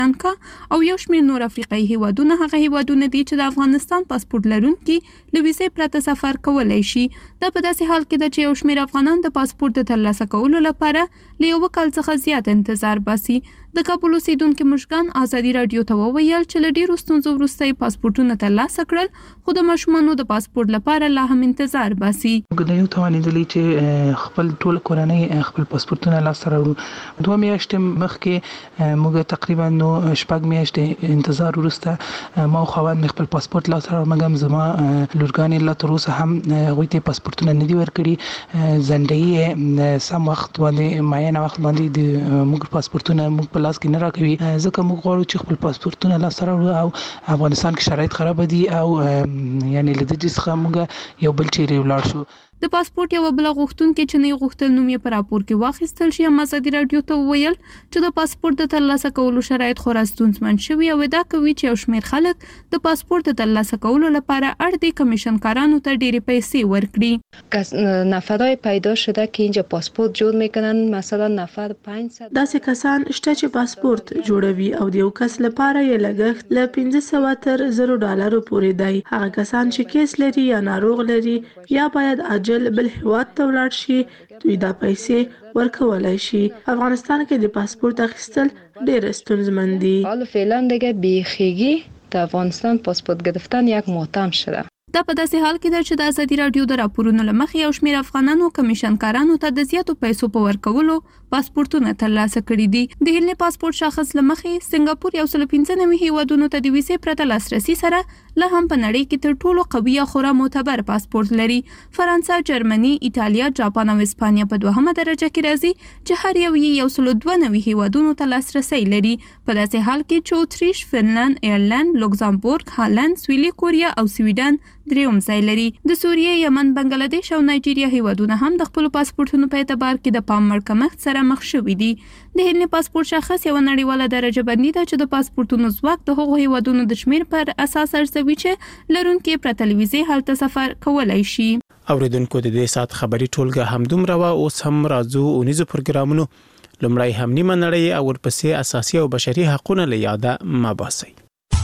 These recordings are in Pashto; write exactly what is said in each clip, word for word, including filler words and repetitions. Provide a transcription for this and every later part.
سریلانکا او یو شمېر نور افریقایي هیوادونه هغه هیوادونه دي چې د افغانستان پاسپورت لرونکي له ویزې پرته سفر کولی شي. دا په داسې حال کې ده چې یو شمېر افغانان د پاسپورت د ترلاسه کولو لپاره له یو کال څخه زیات انتظار باسي. د کابل اوسیدونکي مشګان ازادي راډیو ته وویل چې له ډېرو ستونزو وروسته یې پاسپورتونه ترلاسه کړل، خو د ماشومانو د پاسپورت لپاره لا هم انتظار باسي. موږ د یو توانېدلي چې خپل ټول کورنۍ خپل پاسپورتونه لاسته راوړو. دوه میاشتې مخکې موږ تقریبا نو شپږ میاشتې انتظار وروسته ما خوند خپل پاسپورت لاسته راوړ، مګم زما لورګانې لا تر اوسه هم هغوی ته پاسپورتونه نه دي ورکړي. ځنډوي سم وخت باندې معین وخت باندې د موږ پاسپورتونه موږ په لاس کې نه راکوي، ځکه موږ غواړو چې خپل پاسپورتونه لاسته راوړو او افغانستان کې شرایط خراب دي او یعنی له دې څخه موږ یو بل چیرې ولاړ شو. د پاسپورت یو بل غوښتونکي چې نه غوښتل نوم یې په راپور کې واخیستل شي، هم ازادي راډیو ته وویل چې د پاسپورت د ترلاسه کولو شرایط خورا ستونزمن شوي او ادعا کوي چې یو شمېر خلک د پاسپورت د ترلاسه کولو لپاره اړ دي کمیشنکارانو ته ډېرې پیسې ورکړي. نفرای پیدا شده که اینجا پاسپورت جوړ میکنن، مثلا نفر پنځه صد داسې کسان شته چې پاسپورت جوړوي او د یو کس لپاره یې لګښت له پنځه سوه تر زرو ډالرو پورې دی. هغه کسان چې کیس لري یا ناروغ لري یا باید بل هیواد ته ولاړ شي، دوی دا پیسې ورکولای شي. افغانستان کې د پاسپورت اخیستل ډېر ستونزمن دي. حالا فعلا دیگه بیخیگی در افغانستان پاسپورت گرفتن یک ماتم شده. دا په داسې حال کې ده چې د ازادي راډیو د راپورونو له مخې یو شمېر افغانانو کمیشنکارانو ته د زیاتو پیسو په ورکولو پاسپورتونه ترلاسه کړي دي. د هیلې پاسپورت شاخص له مخې سنګاپور یو سل پنځه نوي هیوادونو ته د ویزې پرته لاسرسي سره لا هم په نړۍ کې تر ټولو قوي او خورا معتبر پاسپورت لري. فرانسه، جرمني، ایټالیا، جاپان او اسپانیا په دوهمه درجه کې راځي چې هر یو یې یو سل دوه نوي هیوادونو ته لاسرسي لري. په داسې حال کې چې اتریش، فنلند، ایرلند، لوکزامبورګ، هالند، سویلي کوریا او سویډن درېیم ځای لري. د سوریې، یمن، بنگلاديش او نایجیریا هیوادونه هم د خپل پاسپورتونو په اعتبار کې د پام وړ کمښت سره مخ شوي دي. د هیلې پاسپورت شاخص یو نړیواله درجه بندي ده چې د پاسپورتونو ځواک د هغو هیوادونو د شمیر پر اساس ارزوي چې لرونکي پرته له ویزې هلته سفر کولای شي. اوریدونکو د دې سات خبري ټولګه همدومره وه. اوس هم راځو اونیزو پروګرامونو. لومړی هم نیمه نړۍ او ورپسې اساسي او بشري حقونه له یاده مه باسئ.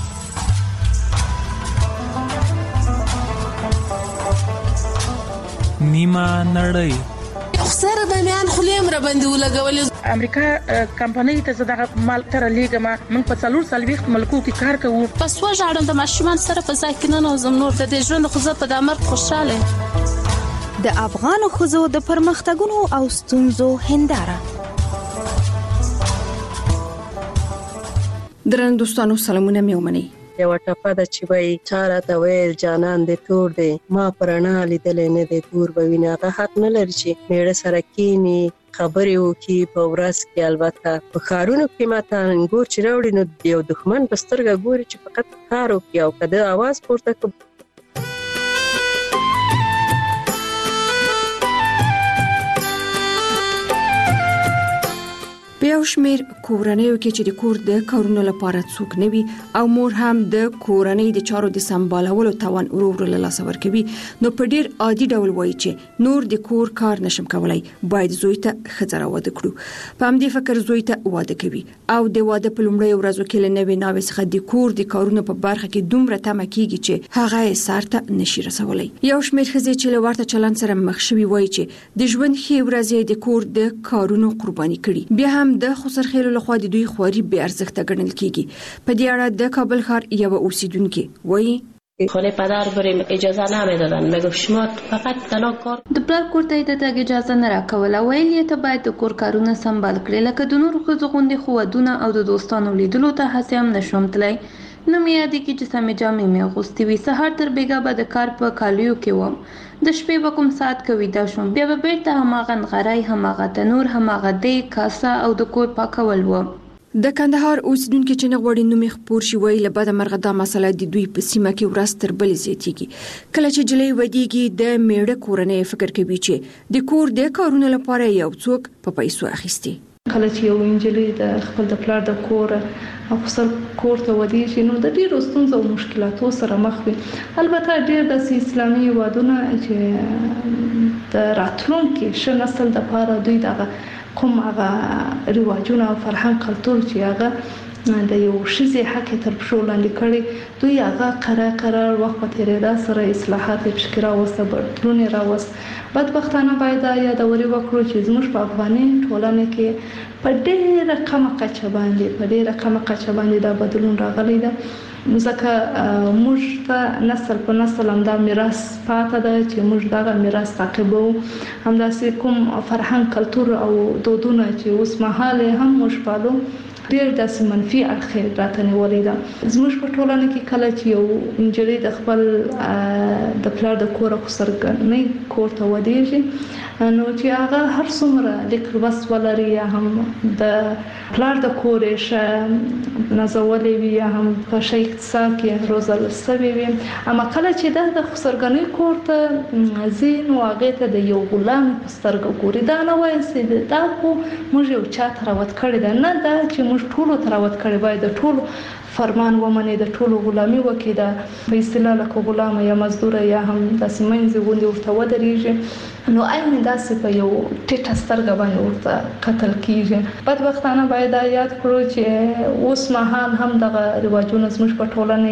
نیمه نړۍ. خسر د میان خلیم را باندې ولګولې. امریکا کمپنۍ ته زړه مال تر لېګما موږ په څلور سلويخت ملکو کې کار کوو. پس وژاړم د ماشومان سره په ځای کې نه نوزم نور د دې ژوند خو زه په دامر خوشاله. د افغان خزو د پرمختګونو او ستونزو هنداره. درن دوستانو سلامونه مې ومنئ. یو ټپه د چې وای چاره ته ویل جانان دې تور دی ما پرانا لیدلې نه دی تور به ویني. هغه حق نه لري چې میړه سره کینی خبرې وکړي په ورځ کې. البته په ښارونو کې ماته انګور چې راوړي نو یو دښمن په سترګه ګوري چې فقط کار وکړي او که د اواز پورته کړي. په یو شمېر کورنیو کې چې د کور د کارونو لپاره څوک نه وي او مور هم د کورنۍ د چارو د سمبالولو توان ورو ورو له لاسه ورکوي، نو په ډیر عادي ډول وایي چې نور د کور کار نشم کولای، باید زوی ته ښځه راواده کړو. په همدې فکر زوی ته واده کوي او د واده په لومړیو ورځو کې له نوې ناوې څخه د کور د کارونو په برخه کې دومره تمه کېږي چې هغه یې سر ته نشي رسولی. یو شمېر ښځې چې له ورته چلند سره مخ شوي وایي چې د ژوند ښې ورځې د کور د کارونو قرباني کړي. بیا هم د خسرخېلو لخوا د دوی خواري بې ارزښته ګڼل کېږي. په دې اړه د کابل ښار یوه اوسیدونکې وایي خانه پدر بریم اجازه نمیدادن، میگفت شما فقط تنها کار. د پلار کور ته د تګ اجازه نه راکوله، ویل یې ته باید د کور کارونه سمبال کړې، لکه د نورو ښځو غوندې خو ودونه او د دوستانو لیدلو ته هسې هم نشوم تللی. نه مې یادېږي چې سمې جامې مې اغوستې وي. سهار تر بېګا به د کار په کالیو کې وم، د شپې به کوم ساعت کې ویده شوم، بیا به بیرته هماغه نغری، هماغه تنور، هماغه دیګ، کاسه او د کور پاکول و. د کندهار اوسیدونکو چې نه غواړي نوم یې خپور شي وایي له بده مرغه دا مسله د دوی په سیمه کې ورځ تر بلې زیاتېږي. کله چې جلۍ ودېږي د میړه کورنۍ فکر کوي چې د کور د کارونو لپاره یو څوک په پیسو اخیستي. کله چې یو انجلۍ د خپل د پلار د کور او خپل کور ته ودېږي نو د ډېرو ستونزو او مشکلاتو سره مخ وي. البته ډېر داسې اسلامي هېوادونه چې د راتلونکي ښه نسل دپاره دوی دغه کوم هغه رواجونه او فرهنګ کلتور چې هغه د یو شذې حق تر پښو لاندې کړي دوی هغه قرار قرار وخت په تیریدا سره اصلاحات پکې راوسته بدلون راوست. بدبختانه باید یادوري وکړو چې زموږ په افغاني ټولنه کې په ډېره کمه کچه باندې په ډېره کمه کچه باندې دا بدلون راغلی ده، ځکه موږ ته نسل په نسل همدا میراث پاتې ده چې موږ دغه میراث تعقیبو. همداسې کوم فرهنګ کلتور او دودونه چې اوس مهال هم موږ پالو ډېر داسې منفي اړخ راته نیولې ده. زموږ په ټولنه کې کله چې یو نجلۍ د خپل د پلار د کور او سرګرنۍ کور ته ودېږي نو چې هغه هر څومره لیک لوست ولري یا هم د پلار د کور یې ښه نازولې وي یا هم په ښه اقتصاد کې روزل سوې وي، اما کله چې دا د سرګرنۍ کور ته ځي نو هغې ته د یو غلام په سترګه ګوري. دا نه وایي چې دا خو موږ یو چا ته راوت کړې ده، نه دا چې موږ ټولو ته راوت کړې، باید د ټولو فرمان ومني، د ټولو غلامي وکړي، د په اصطلاح لکه غلامه یا مزدوره یا هم داسې منځې غوندې ورته ودرېږي نو عین داسې په یو ټیټه سترګه باندې ورته کتل کېږي. بدبختانه باید دا یاد کړو چې اوس مهال هم دغه رواجونه زموږ په ټولنه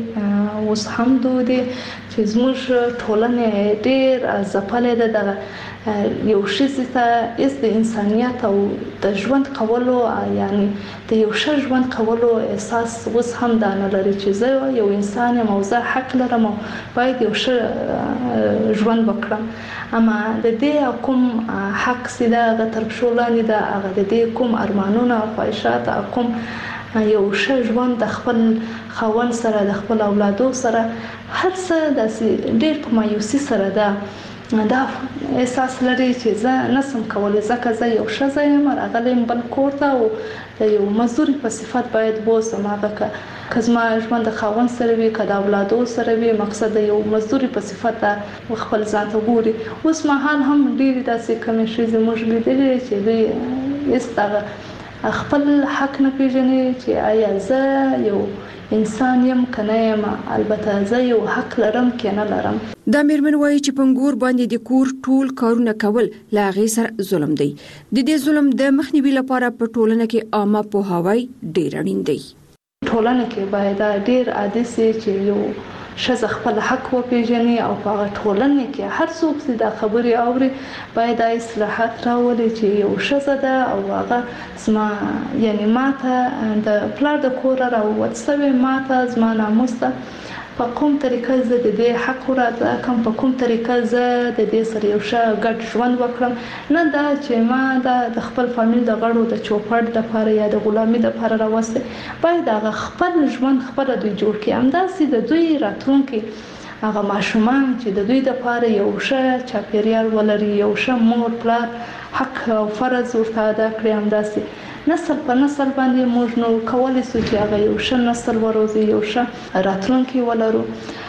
کې اوس هم دود دي چې زموږ ټولنه ډېر ځپلې ده. دغه یو ښځې ته هېڅ د انسانیت او د ژوند کولو یعنی د یو ښه ژوند کولو احساس اوس هم دا نه لري چې زه یو انسان یم او زه حق لرم او باید یو ښه ژوند وکړم. اما د دې کوم حق چې ده هغه تر پښو لاندې ده، هغه د دې کوم ارمانونه او خواهشات او کوم یو ښه ژوند د خپل خاوند سره د خپل اولادو سره هر څه داسې ډېر په مایوسي سره ده. دا احساس لري چې زه نسم کولی ځکه زه یو ښځه یم راغلی یم بل کور ته او د یو مزدوري په صفت باید بوځم. هغه که زما ژوند د خاوند سره وي که د اولادو سره وي مقصد د یو مزدوري په صفت خپل ځان ته ګوري. اوس مهال هم ډېرې داسې کمې ښځې موږ لیدلې چې دوی هېڅ دغه خپل حق نه پېژني چې آیا زه یو انسان یم که نه یم، البته زه یو حق لرم که نه لرم. دا میرمن وایي چې پنګور باندې د کور ټول کارونه کول له هغې سره ظلم دی. د دې ظلم د مخنیوي لپاره په ټولنه کې عامه پوهاوی ډېر اړین دی. ټولنه کې باید ډېر عادي سي چې یو ښځه خپل حق وپېژني او په هغه ټولنه کې هر څوک چې دا خبرې اوري باید دا اصلاحات راولي چې یو ښځه ده او هغه زما یعنی ماته د پلار د کوره راووت سوې، ماته زما ناموس ده، په کوم طریقه زه د دې حق وراته کوم په کوم طریقه زه د دې سره یو ښه ګډ ژوند وکړم، نه دا چې ما دا د خپل فامیل د غړو د چوپړ دپاره یا د غلامي دپاره راوستی. باید هغه خپل ژوند خپله دوی جوړ کړي، همداسې د دوی راتلونکي هغه ماشومان چې د دوی دپاره یو ښه چاپیریال ولري، یو ښه مور پلار حق او فرض ورته ادا کړي، همداسې نسل په نسل باندې موږ نو کولی سو چې هغه یو ښه نسل وروزي، یو ښه راتلونکی ولرو.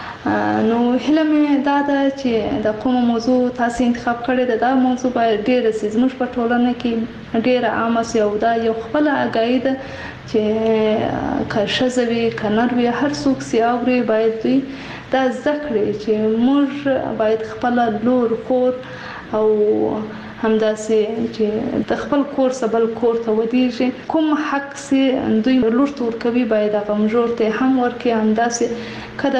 نو هیله مې دا ده چې د کومه موضوع تاسو انتخاب کړې ده دا موضوع باید ډېره سي زموږ په ټولنه کې ډېره عامه سي او دا یو خپله اګاهي ده چې که ښځه وي که نر وي هر څوک سي اوري باید دوی دا زده کړي چې موږ باید خپله لور کور او همداسې چې د خپل کور څخه بل کور ته ودېږي کوم حق چې دوی لور ته ورکوي باید هغه مژور ته هم ورکړي. همداسې که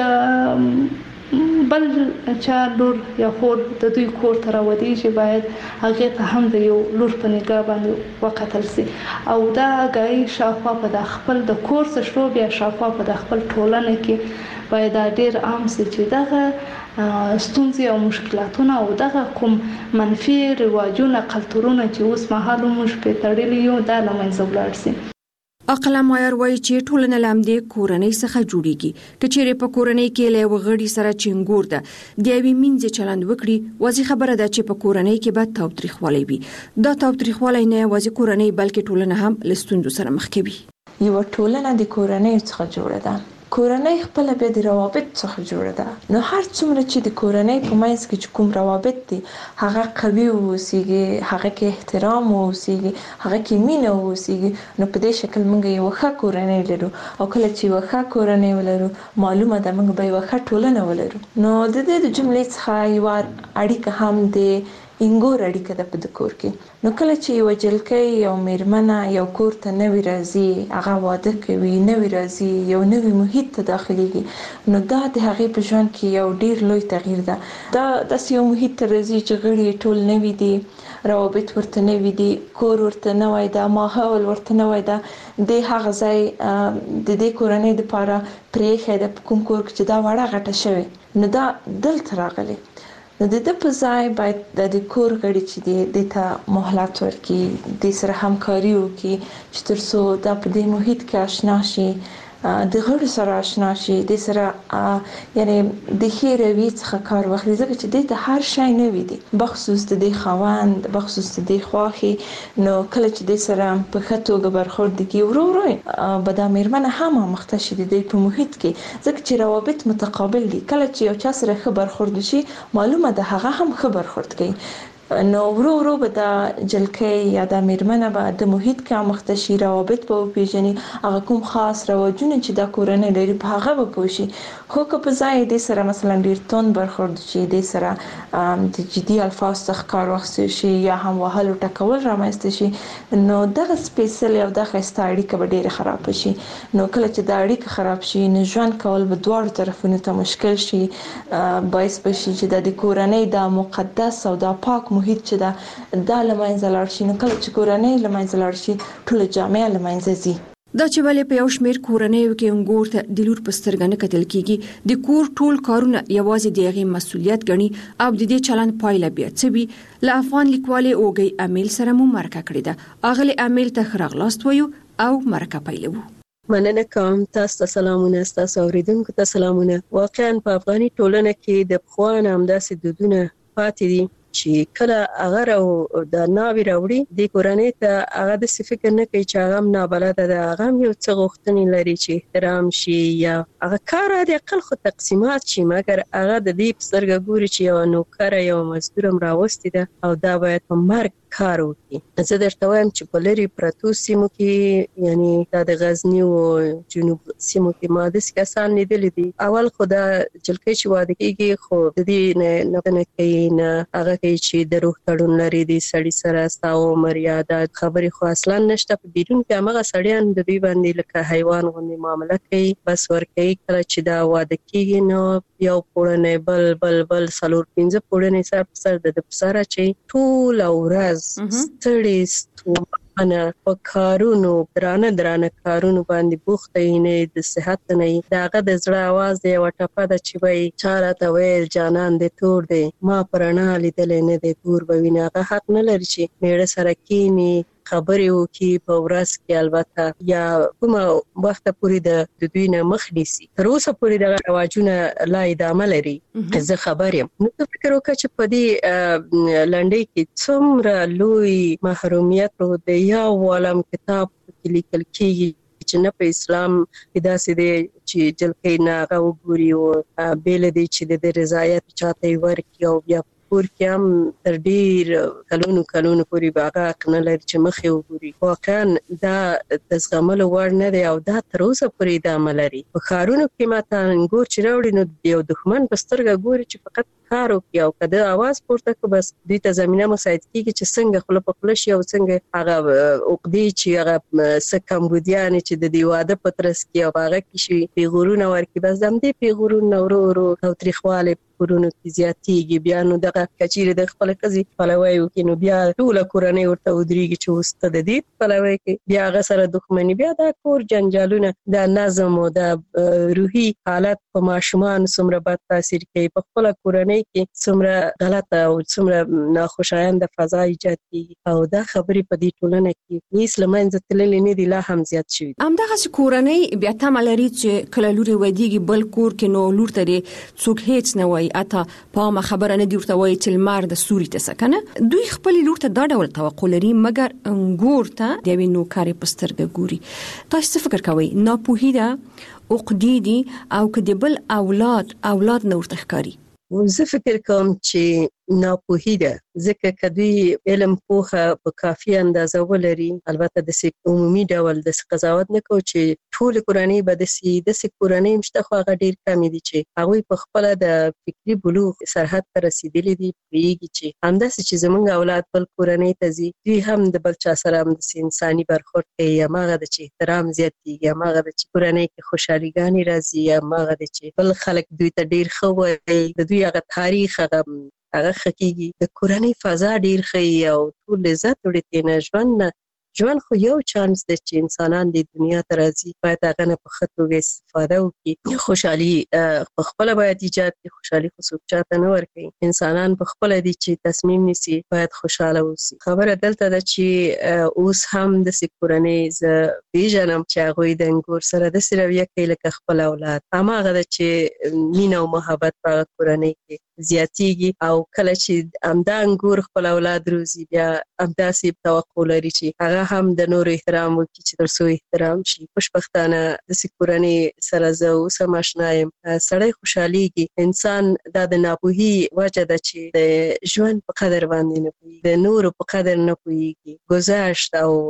د بل چا لور یا خور د دوی کور ته راودېږي باید هغې ته هم د یو لور په نګاه باندې وکتل سي او دا اګاهي شاوخوا په د خپل د کور څخه شروع بیا شاوخوا په د خپل ټولنه کې باید دا ډېر عام سي چې دغه ستونزې او مشکلاتونه او دغه کوم منفي رواجونه کلتورونه چې اوس مهال موږ پرې تړلي یو دا له منځه ولاړ سي. عقله مایر وایي چې ټولنه له همدې کورنۍ څخه جوړیږي. که چیرې په کورنۍ کې له یوه غړي سره چنګور ده د یوې مینځې چلند وکړي واضح خبره ده چې په کورنۍ کې به تاوتریخوالی وي. دا تاوتریخوالی نه یوازې کورنۍ بلکې ټولنه هم له ستونزو سره مخ کوي. یوه ټولنه د کورنۍ څخه جوړه ده، کورنۍ خپل بیا د روابط څخه جوړه ده. نو هر څومره چې د کورنۍ په منځ کې چې کوم روابط دي هغه قوي واوسیږي، هغه کې احترام واوسیږي، هغه کې مینه واوسیږي، نو په دې شکل موږ یو ښه کورنۍ لرو او کله چې یو ښه کورنۍ ولرو معلومه ده موږ به یو ښه ټولنه ولرو. نو د دې د جملې څخه یو اړیکه هم د انګور اړیکه ده په د کور کې. نو کله چې یو جلکې یو میرمنه یو کور ته نوی راځي، هغه واده کوي، نوی راځي، یو نوی محیط ته داخليږي، نو دا د هغې په ژوند کې یو ډیر لوی تغییر ده. دا داسې یو محیط ته راځي چې غړي ټول نوي دي، روابط ورته نوي دي، کور ورته نوی ده، ماحول ورته نوی ده. د هغه ځای د دې کورنۍ لپاره پرېښی ده په کوم کور کې چې دا وړه غټه شوې، نو دا دلته راغلی. نو د دې په ځای باید د کور غړي چې دي د ته مهلت ورکړي، د سره همکاري وکړي چې تر څو دا په دې محیط کې آشنا شي، د غړو سره آشنا شي، د سره یعنی د ښې رویې څخه کار واخلي، ځکه چې د ته هر شی نوی دی، بخصوص د دې خاوند، بخصوص د دې خواښې. نو کله چې د سره په ښه توګه برخورد وکړي، ورو ورو به دا میرمنه هم آموخته شي د دې په محیط کې، ځکه چې روابط متقابل دي. کله چې یو چا سره ښه برخورد وشي، معلومه ده هغه هم ښه برخورد کوي. نو ورو ورو به دا جلکې یا دا میرمنه به د محیط کې آموخته شي، روابط به وپیژني، هغه کوم خاص رواجونه چې دا کورنۍ لري په هغه به پوه شي. خو که په ځای د سره مثلا ډیر تون برخورد شي، د سره د جدي الفاظ څخه کار واخیستل شي یا هم وهل او ټکول رامنځته شي، نو دغه سپیشل او دغه ښایسته اړیکه به ډیره خراب شي. نو کله چې دا اړیکه خراب شي، نو ژوند کول به دواړو طرفونو ته مشکل شي، باعث بشي چې د کورنۍ دا مقدس او دا پاک محیط چې دا د لمنځه لاړ شي. نو کله چې کورنۍ لمنځه لاړ شي، ټول جامعه لمنځه ځي. دا چې ولې په یو شمېر کورنیو کې انګور ته د لور په سترګه نه کتل کېږي، د کور ټول کارونه یوازې د هغې مسؤلیت ګڼي او د دې چلند پایله بیا څه وي. له افغان لیکوالې اوږۍ امیل سره مو مرکه کړې ده. اغلې امیل ته ښه راغلاست وایو او مرکه پیلوو. مننه کوم، تاسو ته سلامونه، تاسو اوریدونکو ته سلامونه. واقعا په افغاني ټولنه کې د پخوانه همداسې دودونه پاتې دي چې کله هغه او د ناوی راوړي، د کورنۍ ته هغه د فکر نه کوي چې هغه نابلده ده، هغه یو څه غوښتنې لري چې احترام شي یا هغه کار د اقل خو تقسیمات شي، مګر هغه د دې په سترګه ګوري چې یو نوکر یو مزدور هم راوستي ده او دا باید په مرګ کار وکړي. زه درته وایم چې په لرې پرتو سیمو کې، یعنی دا د غزني او جنوب سیمو کې ما داسې کسان لیدلي دي. اول خو دا جلکې چې واده کېږي، خو د دې نه نه کوي، نه هغه کوي چې د روح تړون لري د سړي سره، ستا عمر یا دا خبرې خو اصلا نشته. په بیرون کې همغه سړیان د دوی باندې لکه حیوان غوندې معامله کوي، بس ورکوي. کله چې دا واده کېږي، نو یو پوړنی بل بل بل څلور پنځه پوړنی سر په سر د ده په سر اچوي، ټوله ورځ ستړي ستومانه په کارونو، درانه درانه کارونو باندې بوخته وي، نه د صحت نه وي. د هغه د زړه اواز د یوه ټپه ده چې وایي چا راته ویل جانان دی تور دی، ما په رڼا لیدلی نه دی تور به ویني. هغه حق نه لري چې میړه سره کینی خبرې وکړي په ورځ کې، البته یا کومه وخته پورې د دوی نه مخ نیسي. تر اوسه پورې دغه رواجونه لا ادامه لري. زه خبر یم. نو ته فکر وکړه چې په دې لنډۍ کې څومره لوی محرومیت د یو عالم کتاب کې لیکل کېږي چې نه په اسلام کې داسې دی چې جلکۍ نه هغه وګوري او بېله دی چې د رضایت چاته یې ورکړي، او بیا کور کې هم تر ډیر کلونو کلونو پورې به هغه حق نه لري چې مخې وګوري. واقعا دا د زغملو وړ نه دی او دا تر اوسه پورې ادامه لري. په ښارونو کې ماته انګور چې راوړي، نو یو دښمن په سترګه ګوري چې فقط کار وکړي، او که د اواز پورته کړو بس دوی ته زمینه مساعد کېږي چې څنګه خوله په خوله شي او څنګه هغه عقدې چې هغه څه کمبودیانې چې د دې واده په ترڅ کې او هغه کې شي پیغورونه ورکړي، بس د همدې پیغورونه ورو ورو تاوتریخوالی کورونو کې زیاتېږي. بیا نو دغه کچېرې د خپلې ښځې پلوی وکړي، نو بیا ټوله کورنۍ ورته ودرېږي چې اوس ته د دې پلوی کوي، بیا هغه سره دښمني، بیا دا کور جنجالونه، دا نظم او دا روحي حالت په ماشومان څومره بد تاثیر کوي، په خپله کورنۍ کې څومره غلطه او څومره ناخوشایند فضا ایجاد کېږي. او دا خبرې په دې ټولنه کې هېڅ له منځه تللې نه دي، لا هم زیات شوي دي. همدغسې کورنۍ بیا تمه لري چې کله لور یې ودېږي بل کور کې، نو لور ته دې څوک هېڅ نه وایي، اته په عامه خبره نه دي ورته وایي چې لمر د سوري ته څه کنه. دوی خپلې لور ته دا ډول توقع لري، مګر انګور ته د یوې نوکرې په سترګه ګوري. تاسو څه فکر کوئ؟ ناپوهي ده، عقدې دي، او که د بل اولاد اولاد نه ورته ښکاري؟ زه فکر کوم چې ناپوهي ده، ځکه کدوی علم پوهه په کافي اندازه ولري البته د عمومي ډول د قضاوت نه کو چې ټول کورنۍ به د سي د سي کورنۍ مشته خو هغه ډیر کم دي چې هغه په خپل د فکری بلوغ سرحد ته رسیدلي دي پیږي چې همداسې چې زمونږ اولاد بل کورنۍ ته ځي دوی هم د بل چا سره هم د انساني برخورد کوي یا ماغه د چې احترام زیاتېږي یا ماغه د چې کورنۍ کې خوشحالي ګانې راځي یا ماغه د چې بل خلک دوی ته ډیر ښه وایي د دوی هغه تاریخ هغه هغه خکېږي د کورنۍ فضا ډیر ښه او ټول عزت وړي تینا ژوند نه ژوند خو یو چانس دی چې انسانان د دنیا ته راځي باید هغه نه په ښه توګه استفاده وکړي خوشحالي په خپله باید ایجاد کړي خوشحالي خو څوک چاته نه ورکوي انسانان په خپله دي چې تصمیم نیسي باید خوشحاله اوسي خبره دلته ده چې اوس هم داسې کورنۍ زه پیژنم چې هغوی د انګور سره داسې رویه کوي لکه خپل اولاد هماغه ده چې مینه او محبت په هغه کورنۍ کې زیاتېږي او کله چې همدا انګور خپل اولاد روزي بیا همداسې توقع لري چې هغه هم د نور احترام وکړي چې تر څو احترام شي خوشبختانه داسې کورنۍ سره زه اوس هم اشنا یم سړی خوشحالیږي انسان دا د ناپوهي وجه ده چې د ژوند په قدر باندې نه پوهېږي د نورو په قدر نه پوهېږي ګذشت او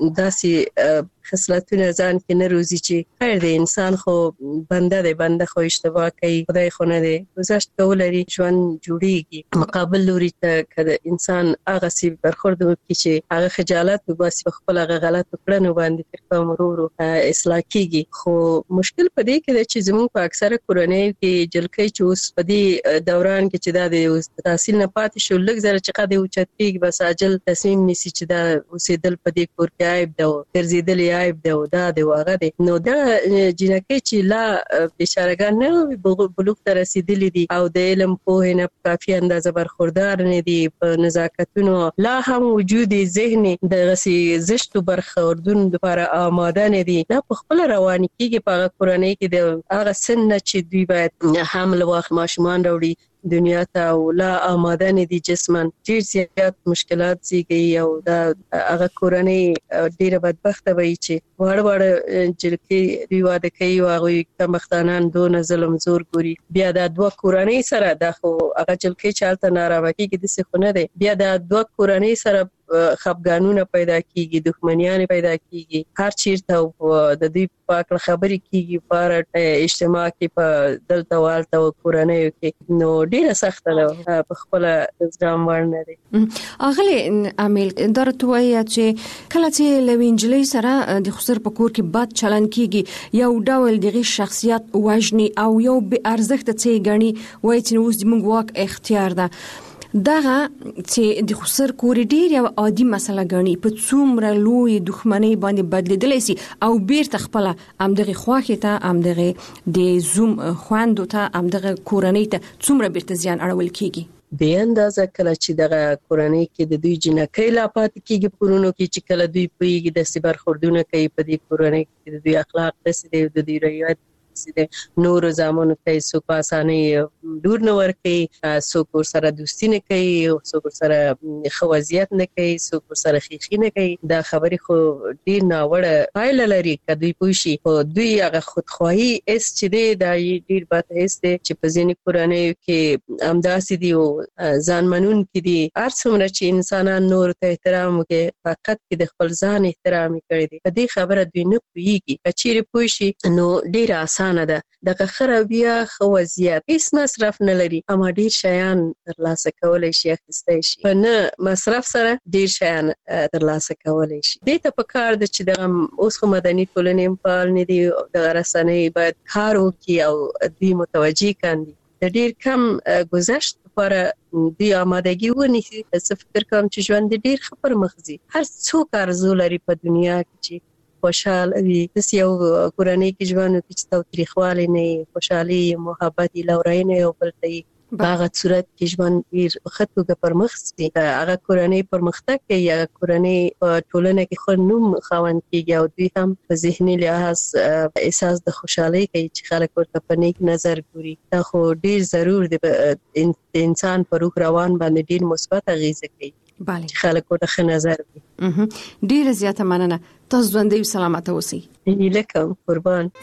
داسې خصلتونه ځان کې نه روزي چې خیر دی انسان خو بنده دی بنده خو اشتباه کوي خدای خو نه دی گذشت کول لري ژوند جوړیږي مقابل لوري ته کله انسان هغه سی برخورد وکړي چې هغه خجالت وباسي په خپل هغه غلط کړنو باندې تر کوم ورو اصلاح کیږي خو مشکل په دې کې دی چې زموږ په اکثره کورنۍ کې جلکۍ چې اوس په دې دوران کې چې دا د تحصیل نه پاتې شو لږ زره چې قد اوچت کیږي بس عاجل تصمیم نیسي چې دا اوسېدل په دې کور کې عیب ده ګرځېدل عیب دی او دا دی واغه دی نو دا جنکه چې لا بشارګان نه بلوغ ته رسیدلی دي او د علم په نه کافي اندازه برخوردار نه دي په نزاکتونو لا هم وجود ذهني د غسي زشتو برخوردون لپاره آماده نه دي دا په خپل روان کیږي په کورنۍ کې د هغه سن چې دوی باید حمل واخ ماشومان وروړي دنیا ته او لا آماده نه دي جسمن ډیر زیات مشکلات زیږي او دا هغه کورنۍ ډیره بدبخته وي چې وړ وړ جلکې دی واده کوي او هغه کمختانان دون ظلم زور ګوري بیا د دوه کورنۍ سره د خو هغه جلکې چالت ناروا کیږي د څه خونه دی بیا د دوه کورنۍ سره خفګانونه پیدا کیږي دښمنیان پیدا کیږي هر چیرته د دې پاک خبرې کیږي پر اجتماع کې په دلته والته او کورنۍ کې نو ډیره سخت ده په خپل ځام ورنه دي اغلی عامل درته وایي چې کله چې لوینجلې سره د خسر په کور کې بد چلن کیږي یو ډول دغه شخصیت وژني او یو به ارزښت ته غني وایي چې اوس د موږ واک اختیار ده دغه چې د خسر کور ډیر یو عادي مسله غني په څومره لوی دښمنۍ باندې بدلیدلی سي او بیرته خپل امدغه خواخه ته امدغه د زوم خواندو ته امدغه کورنۍ ته څومره بیرته زیان اړول کیږي د اندازه کله چې دغه کورنۍ کې د دوی جنکۍ لا پات کیږي پرونو کې چې کله دوی پویږي د سبر خوردونه کوي په دې کورنۍ کې د دوی اخلاق دسي د دوی رویت نور زامنو ته سو په اسانه دور نه ورکي سو کور سره دوستی نه کوي او سو کور سره خوازیت نه کوي سو کور سره خيخي نه کوي دا خبرې خو ډیر ناوړه پایله لري کدی پوښي او دوی هغه خودخواهي اس چې دی دا ډیر بد هیڅ دی چې په ځینې کورنۍ کې امداسي دی او ځانمنون کې دی هر څومره چې انسانان نور ته احترام کوي فقط کې د خپل ځان احترام کوي په دې خبره دوی نه پوهیږي کچېره پوښي نو ډیر اسانه ده دغه خرابیا خو وضعیت هیڅ مصرف نه لري اما ډیر شیان ترلاسه کولای شي اخیستای شي په نه مصرف سره ډیر شیان ترلاسه کولای شي دې ته په کار د چې دغه اوس خو مدني ټولنې په اړه نه دي د رسنۍ باید کار وکړي او دوی متوجي کاندي د ډیر کم گذشت لپاره دوی آمادګي ونیسي څه فکر کوم چې ژوند ډیر خبر مخزي هر څوک ارزو لري په دنیا کې چې خوشحال وي د یو کورنۍ کې ژوند کې تاوتریخوالی نه خوشحالي محبت لورینه او بلته هغه صورت کې ژوند ډیر خطوګه پرمخسي هغه کورنۍ پرمختګ کوي هغه کورنۍ په ټولنه کې خو نوم خوند کیږي او دوی هم په ذهني لحاظ احساس د خوشحالي کوي چې خلک ورته په نیک نظر ګوري دا خو ډیر ضرور دی د انسان په روح روان باندې ډیر مثبت اغیزه کوي بله خلک ورته ښه نظر کوي ډیر زیاته مننه تاسو ژوندۍ سلامت اوسئ لکه قربان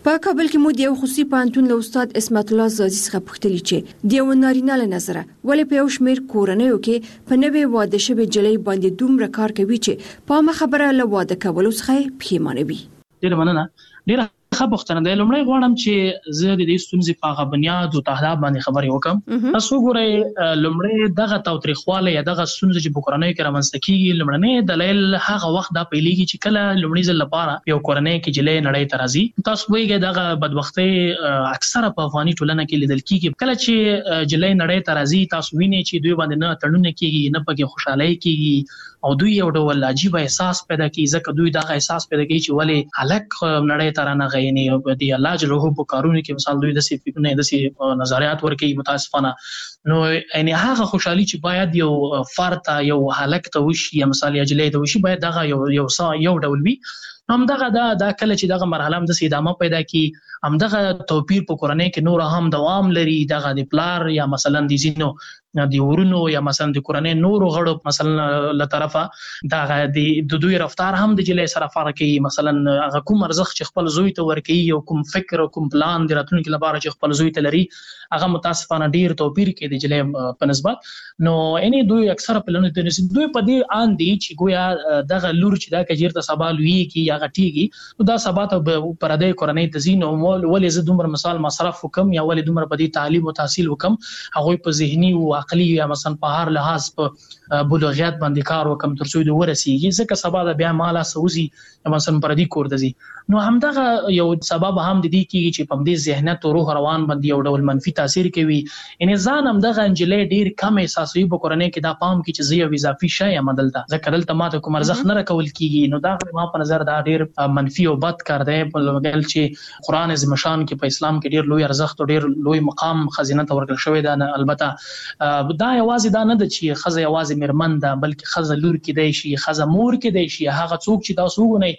په کابل کې مو د یو خصوصي پوهنتون له استاد اسمت الله زازي څخه پوښتنه چې د یو نارینه له نظره ولې په یو شمېر کورنیو کې په نوې واده شوې جلۍ باندې دومره کار کوي چې په ما خبره له واده کولو څخه پښیمانه وي. ډیره مننه. ډیره ښه پوښتنه ده. لومړی غواړم چې زه د دې ستونزې په هغه بنیاد او تهداب باندې خبرې وکم. تاسو ګورئ لومړی دغه تاوتریخوالی یا دغه ستونزې چې په کورنۍ کې رامنځته کېږي لومړنی دلیل هغه وخت دا پیلېږي چې کله لومړي ځل لپاره یو کورنۍ کې جلۍ نړۍ ته راځي. تاسو پوهېږئ دغه بدبختۍ اکثره په افغاني ټولنه کې لیدل کېږي. کله چې جلۍ نړۍ ته راځي تاسو وینئ چې دوی باندې نه تړونه کېږي نه پکې خوشحالۍ کېږي او دوی یو ډول عجیب احساس پیدا کوي ځکه دوی دغه احساس پیدا کوي چې ولې هلک نړۍ ته رانغی یعنی د الله جل جلاله په کارونو کې مثال دوی داسې فکرونه داسې نظریات ورکوي متاسفانه. نو یعنی هغه خوشحالي چې باید یو فرد ته یو هلک ته وشي یا مثال یا جلۍ ته وشي باید دغه یو یو یو ډول وي. همدغه دا دا کله چې دغه مرحله هم د ادامه پیدا کی همدغه توپیر په کورنۍ کې نور هم دوام لري. دغه د پلار یا مثلا د زینو د ورونو یا مثلا د کورنۍ نورو غړو مثلا له طرفه دغه د دوی رفتار هم د جلۍ سره فرق کوي. مثلا هغه کوم ارزښت چې خپل زوی ته ورکوي او کوم فکر او کوم پلان د راتلونکي لپاره چې خپل زوی ته لري هغه متاسفانه ډیر توپیر کوي د جلۍ په نسبت. نو یعنی دوی اکثره پلانونه د دوی په دې ان دي چې گویا دغه لور چې دا کجیر ته سبا لوي کی یا غټيږي نو دا سبا ته پر دې کورنۍ ته زین او ولې زه دومره مثال مصرف وکم یا ولې دومره په دې تعلیم او تحصیل وکم هغه په ذهني او عقلي یا مثلا په هر لحاظ په بلوغیت باندې کار وکم تر څو د ورسیږي ځکه سبا د بیا مالا سوزي مثلا پر دې کور دزي. نو همدغه یو سبب هم د دې کېږي چې په دې ذهنیت او روح روان باندې یو ډول منفي تاثیر کوي. ان ځان هم دغه انجلې ډیر کم احساسوي په کورنۍ کې دا پام کې چې زه یو اضافي شی یم دلته ځکه دلته ماته کوم ارزښت نه راکول کېږي. نو دا ما په نظر دا ډیر منفي او بد کار دی په لګل چې قران عظیم شان کې په اسلام کې ډیر لوی ارزښت او ډیر لوی مقام خزینه ته ورکړل شوی دا. البته دا یوازې دا نه ده چې خزه یوازې مرمن ده بلکې خزه لور کې دی شي خزه مور کې دی شي هغه څوک چې تاسو وګورئ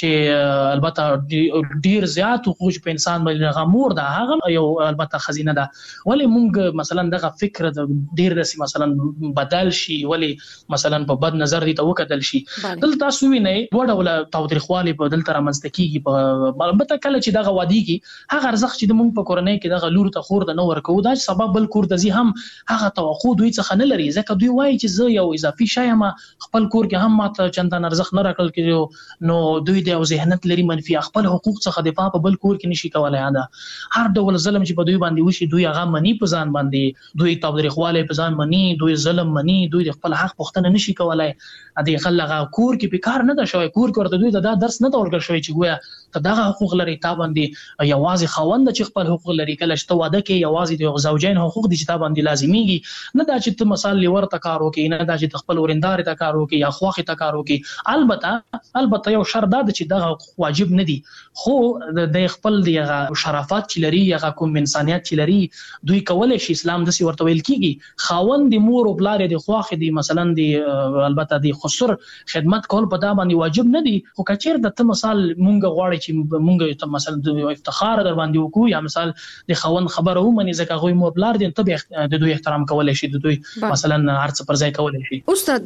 چې البته ډیر زیات حقوق په انسان باندې غمور ده هغه یو البته خزینه ده. ولې موږ مثلا دغه فکر ډیر رسي مثلا بدل شي ولې مثلا په بد نظر دي ته وکتل شي. دلته تاسو وینئ دوه ډول تاوتریخوالي په دلته رامنځته کیږي. په البته کله چې دغه وادي کې هغه ارزښت چې موږ په کورنۍ کې دغه لور ته خور د نو ورکو دا سبب بل کور د زی هم هغه توقع دوی څخه نه لري ځکه دوی وایي چې زه یو اضافي شی یم خپل کور کې هم ماته چندان ارزښت نه راکړل کېږي. نو دوی د ذهنیت لري منفي خپل حقوق څخه دفاع په بل کور کې نشي کولای. دا هر ډول ظلم چې په دوی باندې وشي دوی هغه منی په ځان باندې دوی تاوتریخوالی په ځان منی دوی ظلم منی دوی د خپل حق پوښتنه نشي کولای. د خلغه کور کې په کار نه ده شوی کور کې ورته دوی دا درس نه ورکړل شوی چې ګویا ته دغه حقوق لري تا باندې یوازې خاوند چې خپل حقوق لري کله چې ته واده کې یوازې د زوجین حقوق دي چې تا باندې لازميږي نه دا چې ته مثال لور ته کار وکې نه دا چې خپل ورندار ته کار وکې یا خوخه ته کار وکې. البته البته یو شرط دا چې دغه واجب نه دي خو د خپل دغه شرافت چې لري یا کوم انسانيت چې لري دوی کولای شي اسلام د سی ورته ویل کیږي خاوند د مور او بلار د خوخه دي مثلا د البته د خسر خدمت کول په دا باندې واجب نه دي. خو کچیر د ته مثال مونږ غواړي چې مونږ ته مثلا د افتخار در باندې وکړو یا مثال د خاوند خبره ومني ځکه غوي مور بلار دي ته د دوی احترام کولای شي د دوی مثلا هرڅ پر ځای کولای شي. استاد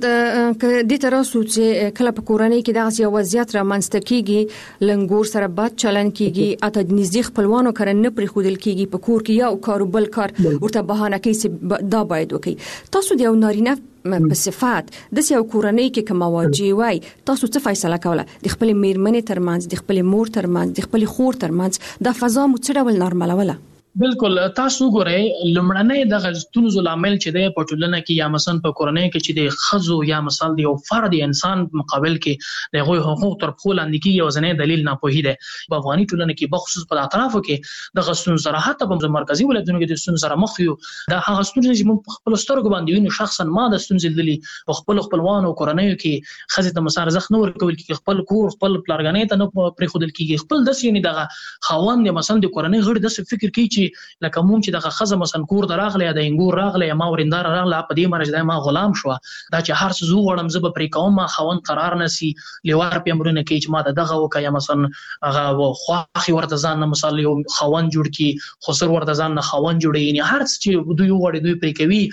د تراسو چې کله په کورنۍ کې دغه یو وضعیت را منځته کیږي لنګور سره بد چلن کیږي اته د نږدې خپلوانو کړه نه پرې خودل کیږي په کور کې یو کاروبل کار ورته بهانه کوي چې دا باید وکړي. تاسو د یو نارینه په صفات د یو کورنۍ کې کوم واجب وای تاسو څه فیصله کوله د خپل میرمنې ترمنځ د خپل مور ترمنځ د خپل خور ترمنځ د فضا مو څه ډول نارملوله؟ بالکل تاسو ګورئ لمړنۍ د غزتونو عامل چې د پټولنه کې یا مثلا په کورنۍ کې چې د خزو یا مثال د یو فرد انسان مقابل کې د غوي حقوق تر خپل اندکی یو ځنې دلیل نه پوهی دی. په افغاني ټولنه کې بخصوص په اطرافو کې د غزتون سره حتی په مرکزی ولایتونو کې د غزتون سره مخ یو د هغه ستونزې چې موږ خپل سترګو باندې وینو شخصا ما د ستونزې دلی په خپل خپلوانو کورنۍ کې خزې ته مسار زخ نه ورکول کې خپل کور خپل پلارګنې ته نه پرې خودل کېږي خپل د سینې دغه خاوند مثلا د کورنۍ غړي د فکر کوي چې چې لکه مونږ چې دغه خزه مثلا کور دراغله یا د انګور راغله یا ما ورندار راغله په دې مرز ما غلام شو دا چې هر څه زو غړم زب پرې کوم ما خوند قرار نسی لوار په امرونه کې چې ما دغه وکا یا مثلا هغه خواخي ورته ځان نه مثلا یو خوند جوړ کی خسر ورته ځان نه خوند جوړي یعنی هر څه چې دوی وړي دوی پرې کوي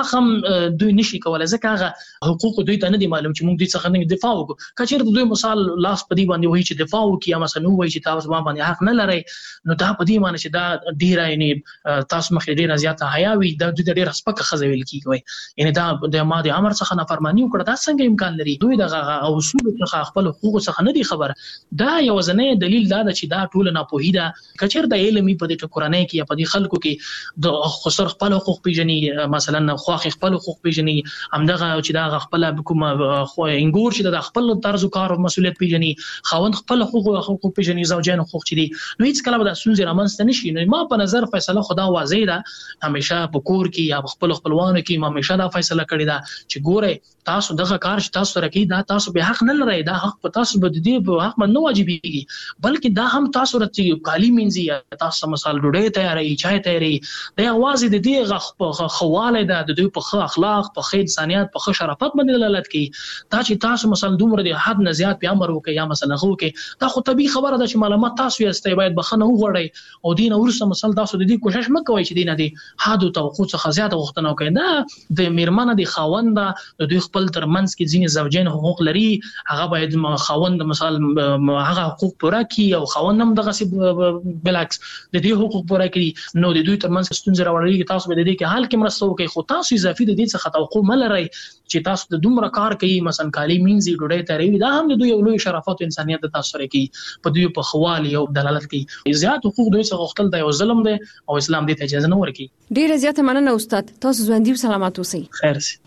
هغه دوی نشي کولای ځکه هغه حقوق دوی ته نه دي معلوم چې مونږ دې څخه نه دفاع وکړو کچېر دوی مثال لاس په دې باندې وایي چې دفاع وکړي یا مثلا نو وایي چې تاسو ما باندې حق نه لري نو دا په دې معنی چې دا ډیر یعنی تاسو مخې ډیر زیاته حیا وي دا دوی ډیر سپکه خزه ویل کیږي یعنی دا د ماده امر څخه نافرمانی وکړه دا څنګه امکان لري دوی دغه اصول څخه خپل حقوق څخه نه دي خبر دا یو ځنه دلیل دا چې دا ټول نه پوهی دا کچېر د علمي په دې ټکرانه کې یا په دې خلکو کې د خسر خپل حقوق پیژني مثلا خواخ خپل حقوق پیژني همدغه چې دا خپل کوم خو انګور چې د خپل طرز کار او مسولیت پیژني خوند خپل حقوق او حقوق پیژني زوجین حقوق چي دي نو هیڅ کله به د سونځ رامنځته نشي نو ما په نظر فیصله خدا واضح ده همیشه په کور کې یا خپل خپلوانو کې ما همیشه دا فیصله کړې ده چې ګوره تاسو دغه کار چې تاسو سره کوي دا تاسو به حق نه لرئ دا حق په تاسو به دي په حق نه واجبېږي بلکې دا هم تاسو رته کالی منځي تاسو مثال ډوډۍ تیارې چای تیارې د اواز د دې غ خواله ده د دوی په اخلاق په خیر انسانيت په شرافت باندې دلالت کوي دا چې تاسو مثلا دومره د حد نه زیات په امر وکي یا مثلا خو کې دا خو طبيعي خبره ده چې معلومات تاسو یې استای باید بخنه وغوړی او دین ورسره مثلا تاسو د دې کوشش مکوئ چې دینه دي حد او توقع څخه زیات غوښتنه وکړي دا د میرمنه د خاوند د دوی خپل ترمنځ کې ځینې زوجین حقوق لري هغه باید خاوند مثال هغه حقوق پوره کړي او خاوند هم دغه بلعکس د دې حقوق پوره کړي نو د دوی ترمنځ ستونزې راوړي تاسو به د دې کې حل کې مرسته وکړي خو تاسو اضافي د دې څخه توقع ملرئ چې تاسو د دومره کار کوي مثلا کالی مینځي ډوډۍ تیاروي دا هم د دوی یو لوی شرافت او انسانيت د تاسو سره کوي په دوی په خوالي او دلالت کوي زیات حقوق دوی څخه غوښتل دی او ظلم دی او اسلام دې ته اجازه نه ورکوي ډیره زیاته مننه استاد تاسو ژوندۍ او سلامات اوسئ خیر سي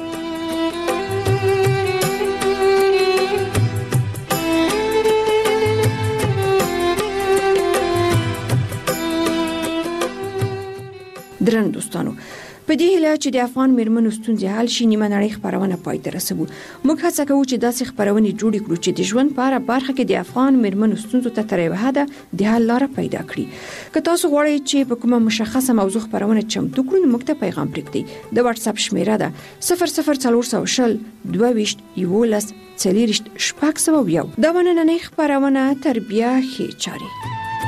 درن دوستانو په دې هیله چې د افغان میرمنو ستونزې حل شي نیمه نړۍ خبرونه پای ته رسوو موږ هڅه کوو چې داسې خبرونه جوړ کړو چې د ژوند په اړه برخه کې د افغان میرمنو ستونزو ته تر یوه حده د حل لاره پیدا کړي که تاسو غواړئ چې په کومه مشخصه موضوع خبرونه چمتو کړو نو موږ ته پیغام پرېږدئ د واتس اپ شمیره ده صفر صفر څلور سوه شل دوه ویشت یولس څلوېښت شپږ سوه یو دا نننۍ خبرونه تربیه ښې چارې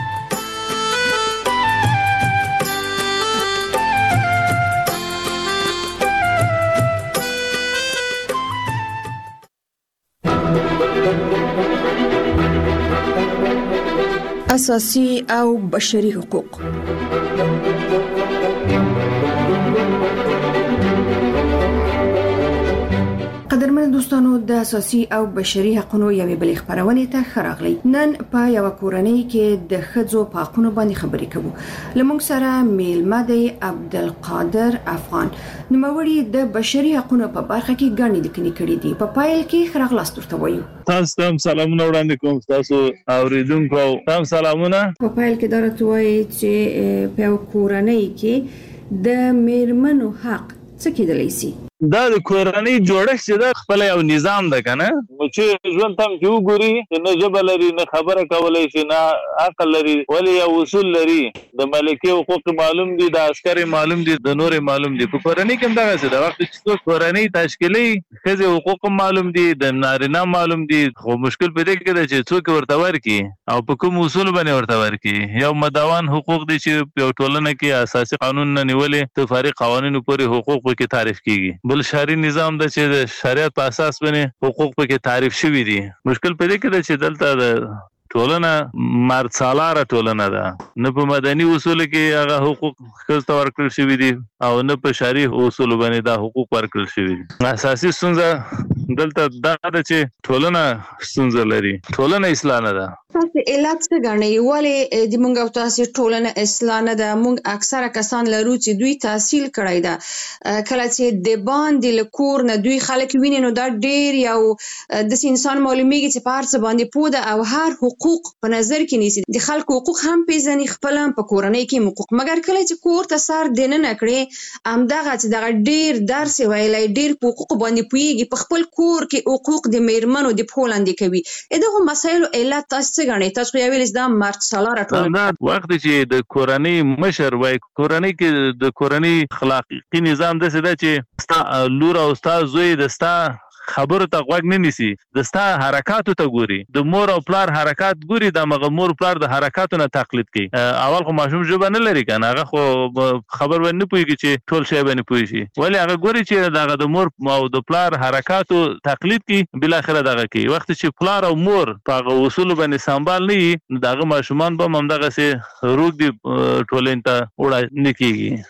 اساسي او بشري حقوق قدرمن دوستانو د اساسي او بشري حقوقو یوې بلې خبرونه ته خراغلی نن په یو کورنۍ کې د ښځو په حقوقو باندې خبرې کوو لمونږ سره میلمه دی عبدالقادر افغان نوموړی د بشري حقوقو په برخه کې ګڼې لیکنې کړې دي په پایل کې خراغلاست ورته وایو تاسو ته سلامونه وړاندې کوم تاسو اوریدونکو تاسو سلامونه په پایل کې درته وایي چې په کورنۍ کې د میرمنو حق څه کېدلی شي دا د کورنۍ جوړښت چې د خپل یو نظام ده کنه چې ژوند تم چې وګوري نه جبه لري نه خبره کولای شي نه عقل لري ولی یو اصول لري د ملکي حقوق معلوم دي د عسکري معلوم دي د نور معلوم دي په کورنۍ کې دا څه د وخت چې کورنۍ تشکیلي خزه حقوق معلوم دي د نارینه معلوم دي خو مشکل پیدا کېږي چې څوک ورته ورکی او په کوم اصول باندې ورته ورکی یو مداوان حقوق دي چې په ټولنه کې اساسي قانون نه نیولې ته فارغ قوانینو پورې حقوق کې تعریف کیږي بل شهري نظام د چې د شریعت په اساس باندې حقوق په کې تعریف شوی دي مشکل پیدا کېږي چې دلته د ټولنه مرد سالاره ټولنه ده نه په مدني اصول کې هغه حقوق خپل ورکړل شوی دي او نه په شرعي اصول باندې دا حقوق ورکړل شوی دي اساسي ستونزه دلته دا ده چې ټولنه ستونزه لري ټولنه اصلاح نه ده تاسو علت څه غنئ ولې د مونږ او تاسو ټولنه اصلاح نه ده مونږ اکثره کسان لرو چې دوی تحصیل کړی ده کله چې د باندې لکور نه دوی خلک ویني نو دا ډیر یو د انسان معلومیږي چې په هر څه باندې پوده او هر حقوق په نظر کې نیسي د خلکو حقوق هم پیژني خپل هم په کورنۍ کې حقوق مګر کله چې کور ته سر دنه نکړي ام دغه چې دغه ډیر درس ویلای ډیر حقوق باندې پويږي په خپل کور کې حقوق د میرمنو د پولاندې کوي دغه مسایلو علت تاسو څه غنئ تاسو یو ویل دا مرد سالار ټول دا وخت چې د کورنۍ مشر وای کورنۍ کې د کورنۍ اخلاقی نظام د څه چې ستا لور او ستا زوی د ستا خبرو ته غوږ نه نیسي د ستا حرکاتو ته ګوري د مور او پلار حرکات ګوري د مغه مور پلار د حرکاتو نه تقلید کوي اول خو ماشوم ژبه نه لري کنه هغه خو خبر ونه پويږي چې ټول شی باندې پوي شي ولی هغه ګوري چې دغه د مور او د پلار حرکاتو تقلید کوي بل اخره دغه کوي وخت چې پلار او مور په اصول باندې سنبال نه دغه ماشومان به ممدغه سي روغ دي ټولین ته وړا نه کیږي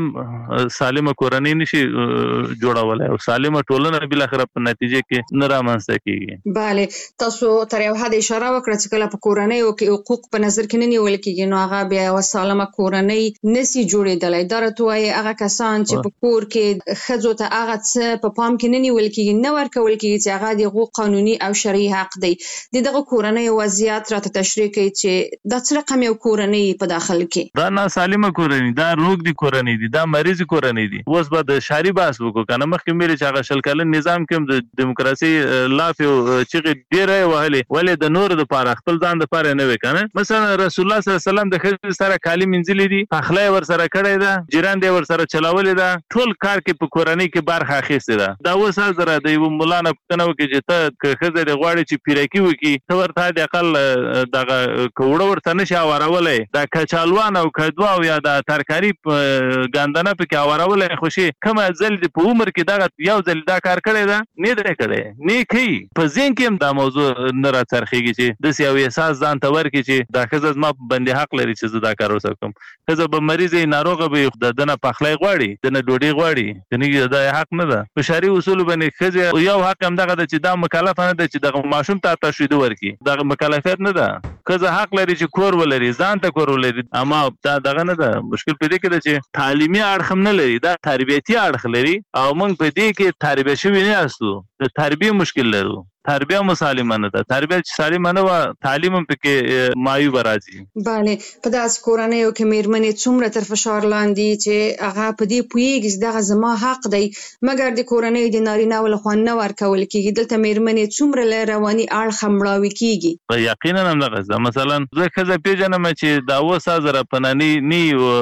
هغه سالمه کورنۍ نشي جوړولای او سالمه ټولنه بل اخره نتیجه کې نه رامنځته کیږي. bale تاسو تر یو حد اشاره وکړه چې کله په کورنۍ او کې حقوق په نظر کې نه نیول کیږي نو هغه بیا یو سالمه کورنۍ نسی جوړېدلای دا راتوي هغه کسان چې په کور کې خځو ته هغه څه په پام کې نه نیول کیږي نه ورکول کیږي چې هغه د حقوق قانوني او شرعي حق دی دغه کورنۍ وضعیت راته تشریح کوي چې د څه رقم یو کورنۍ په داخل کې دا نه سالمه کورنۍ دا روغ دي کورنۍ دي دا مریض کورنۍ دي اوس به د شاري باس وکړو کنه مخکې مې چې هغه شل کلن نظام کې د دیموکراسي لاف یو چې ډیره وهلې ولې د نور د پاره خپل ځان د پاره نه وکنه مثلا رسول الله صلی الله علیه وسلم د خځې سره کالی منځلې دي اخلاق ور سره کړی دا جیران دی ور سره چلاولې دا ټول کار کې په کورنۍ کې برخه اخیسته ده دا وسه زره د یو مولانا پښتنه وکي چې ته خځې د غواړي چې پیرکی وکي ته ورته د اقل دغه کوړه ورته نشي اورولې دا کچالوان او کدوا او یا د ترکاری ګاندنه په کې اورولې خوشي کومه ځل د په عمر کې دا یو ځل دا کار کړی دا نه درې کړي نه کوي په ځین کې هم دا موضوع نه راڅرخيږي چې د سیاو احساس ځان ته ورکړي چې دا خزه ما باندې حق لري چې دا کار وسکم خزه به مریض ناروغه به د دنه پخلای غواړي دنه ډوډۍ غواړي دنه دا حق نه ده په شرعي اصول باندې خزه یو حق هم دغه چې دا مکلف نه ده چې د ماشوم ته تشوید ورکړي دا مکلفیت نه ده خزه حق لري چې کور ولري ځان ته کور ولري اما دا دغه نه ده مشکل په دې کې ده چې تعلیمي اړخ نه لري دا تربیتي اړخ لري او موږ په دې کې تربیه شوی نه اسو د تربیه مشکل لرو تربیه مسالمانه ده تربیه سالمانه و تعلیم هم پکې مایوب راځي bale په داس کورنۍ او کې میرمنې څومره تر فشار لاندې چې هغه په دې پویږي دغه زما حق دی مګر د کورنۍ د نارینه ول خو نه ورکول کیږي دلته میرمنې څومره ل رواني اړخ مړاوي کیږي یقینا هم دغه مثلا زه خزه پیژنم چې دا وسه زره پنانی نی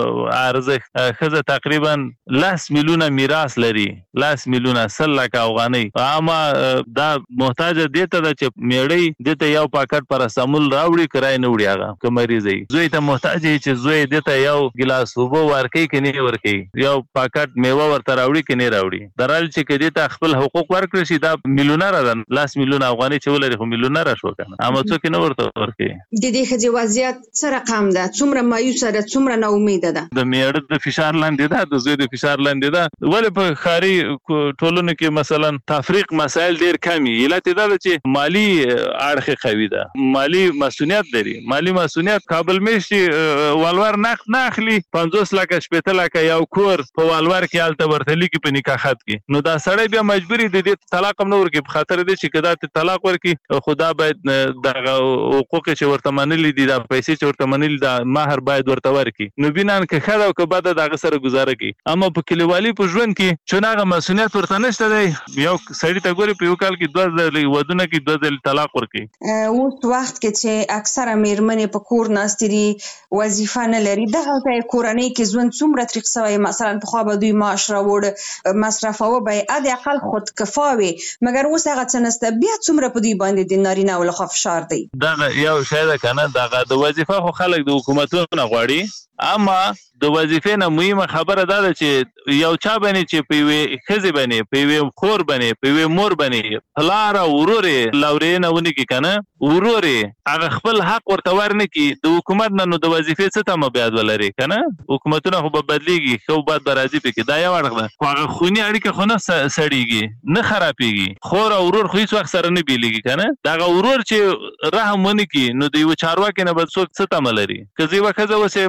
ارزه خزه تقریبا لاس میلیونه میراث لري لاس میلیونه سل افغاني اما دا محتاج دته د چې میړی دته یو پاکټ پر سمول راوړي کرای نه وړي هغه کمریزي زوی ته محتاج چې زوی دته یو ګلاس وبو ورکي کني ورکي یو پاکټ میوه ورته راوړي کني راوړي درال چې کدي ته خپل حقوق ورکړي شي دا میلیونر ده لاس میلیون افغاني چې ولري خو میلیونر شو کنه اما څوک نه ورته ورکي د دې خځې وضعیت څه رقم ده څومره مایوس ده څومره نا امید ده د میړه د فشار لاندې ده د زوی د فشار لاندې ده ولې په خاري ټولنو کې مثلا تفریق مسائل ډیر کمی علت دا چې مالی اړخ قوي ده مالی مسؤلیت لري مالی مسؤلیت کابل میشي والور نقد نه اخلي پنځوس لک شپږ لک یو کور په والور کې الته ورتلی کې په نکاح خط کې نو دا سړی بیا مجبوری د دې طلاق نه ورکي په خاطر دې چې کدا طلاق ورکي خدا باید د حقوق چې ورته منلي دي د پیسې چې ورته منلي د مہر باید ورته ورکي نو بینان کې خدا او کبا دغه سره گزاره کوي اما په کلیوالي په ژوند کې چونغه مسؤلیت ورته نشته دی یو سړی ته ګوري په یو کال کې دوه ودونه کې دوه ځل طلاق ورکي اوس وخت کې چې اکثره میرمنې په کور ناستري وظیفه نه لري دغه کورنۍ کې ژوند څومره طریق سوی مثلا په خو به دوی معاش راوړ مصرف او به ادي اقل خود کفاوي مګر اوس هغه څنسته بیا څومره په دوی باندې د نارینه ول خو فشار دی دغه یو شی ده کنه دغه د وظیفه خو خلک د حکومتونو غواړي اما د وظیفې نه مهمه خبره ده چې یو چا باندې چې په وی خزي باندې په وی خور باندې په وی مور باندې پلار او ورور لورې نه ونی کی کنه ورور هغه خپل حق ورته ورنه کی د حکومت نه نو د وظیفې څه ته مبياد ولري کنه حکومتونه خو به بدليږي خو بعد برازي پکې دا یو اړه ده هغه خونی اړیکه خو نه سړیږي نه خرابېږي خور او ورور خو هیڅ وخت سره نه بیلېږي کنه دا ورور چې رحم ونی کی نو د یو چارواکي نه بل څوک څه ته ملري کزي وکړه وسه ماولي